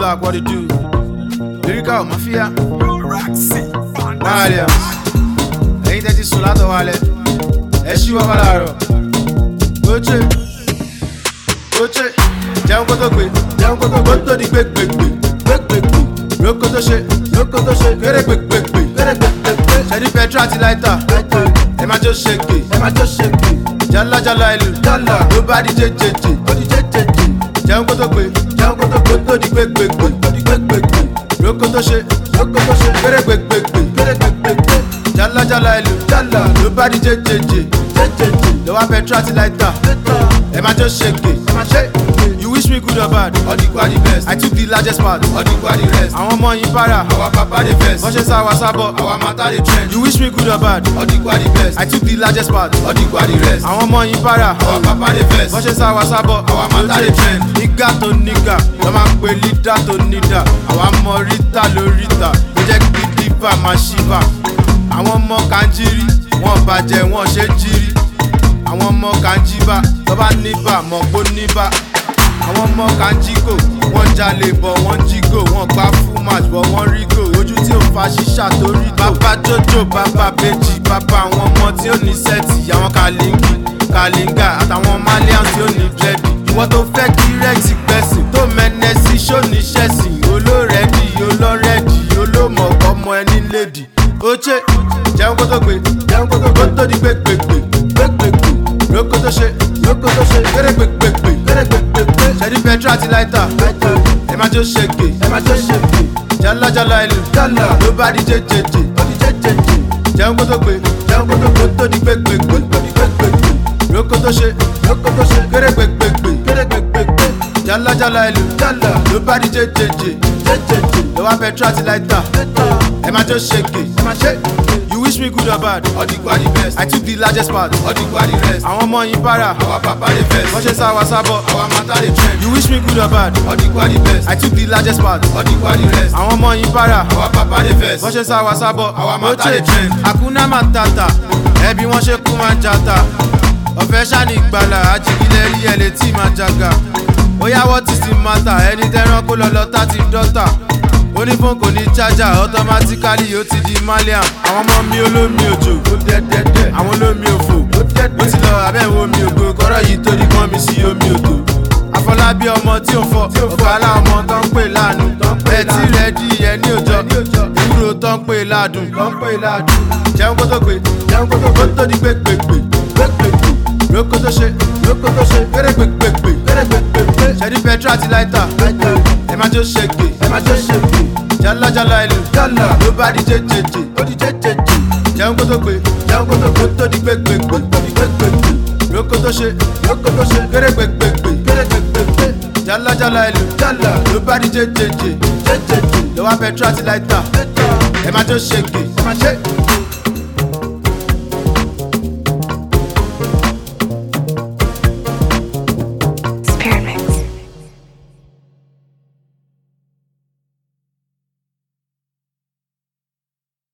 Black, what it do? Lyrical Mafia, Mariam. Ain't that is Solato Wale? Eshiwa Valaro. Goche, Jam Kotoque, go to the quick. Rokoto shake, get a quick. Shady Petrati lighter, Emma just shake it. Jalla ilu, nobody JJJ. Jam Kotoque, go to the quick. Rokoto shake, get a quick. Jalla ilu, nobody JJJ. The one Petrati lighter, Emma just shake it. You wish me good or bad, all the quality best. I took the largest part, all the quality rest. I want more in para, our papa the best. Watches our sabo, our matter the trend. You wish me good or bad, all the quality best. I took the largest part, all the quality rest. I want more in para, our papa the best. Watches our sabo, our matter the trend. Nigga to nigga, no man pe leader to leader. Our more rita lorita, project the diva mashiva. I want more kanjiri, one baje, one shejiri. I want more kanjiba, toba niba, more go niba. Àwọn ọmọ kan jígò, wọ́n jalè bọ̀ wọ́n jígò, wọ́n gbá full match bọ̀ wọ́n rígò, ojú tí ò fa ṣíṣà tó rí gò. Bàbá Jojo, bàbá Bèjì, bàbá àwọn ọmọ tí ó ní sẹ́ẹ̀tì, àwọn Kàlíngà àtàwọn Malian tí ó ní dírẹ́dì. Ìwọ tó fẹ́ kí Rex gbẹ̀sìn, tó mẹ́nẹ́ sí ṣóní ṣẹ̀sìn, olórẹ́dì, olórẹ́dì, olómọ̀ọ́mọ ẹni lédì. Oche, jẹun kó tó di gbégbégbé. Rokoto ṣe, gbégbégbé. Shady Petrati lighter, Emma just shake it. Jalla ilu, nobody JJJ. Jam Kotoque, go to the quick. Rokoto shake, get a quick. Jalla ilu, nobody JJJ. The one Petrati lighter, Emma just shake it. You wish me good or bad, all the quality best. I took the largest part, all the quality rest. I want more in para, our papa the best. Watches our sabo, our matter the trend. You wish me good or bad, all the quality best. I took the largest part, all the quality rest. I want more in para, our papa the best. Watches our sabo, our matter the trend. Hakuna Matata, ẹbí wọn ṣe kú máa ń jata. Ọ̀fẹ́ ṣáni ìgbàlà, ajígilẹ̀ rí ẹ̀ létí máa jaga. Oya what is the matter, ẹni tẹ́ran kó lọ lọ́tà ti dọ́tà. Onífọ́n kò ní charger, automatically ó ti di Malian. Àwọn ọmọ mi olómi òjò, ó dẹ́dẹ́dẹ́. Àwọn olómi òfò, ó dẹ́dẹ́. Ó ti lọ abẹ́wò mi ògo, kọ́rọ̀ yìí torí kan mi sí omi òtò. Afọlábí ọmọ tí ò fọ, ọ̀kálá ọmọ tó ń pè lánú. Ẹtí rẹ̀ di ẹni òjọ, ewúro tó ń pè ládùn. Jẹun kó tó di gbégbégbé. Rokoto ṣe, gbégbégbé. Shady Petrati lighter, Emma just shake it. Jalla ilu, nobody JJJ. Jẹun kó tó di gbégbégbé. Rokoto ṣe, gbégbégbé. Jalla ilu, nobody JJJ. The one Petrati lighter, Emma just shake it.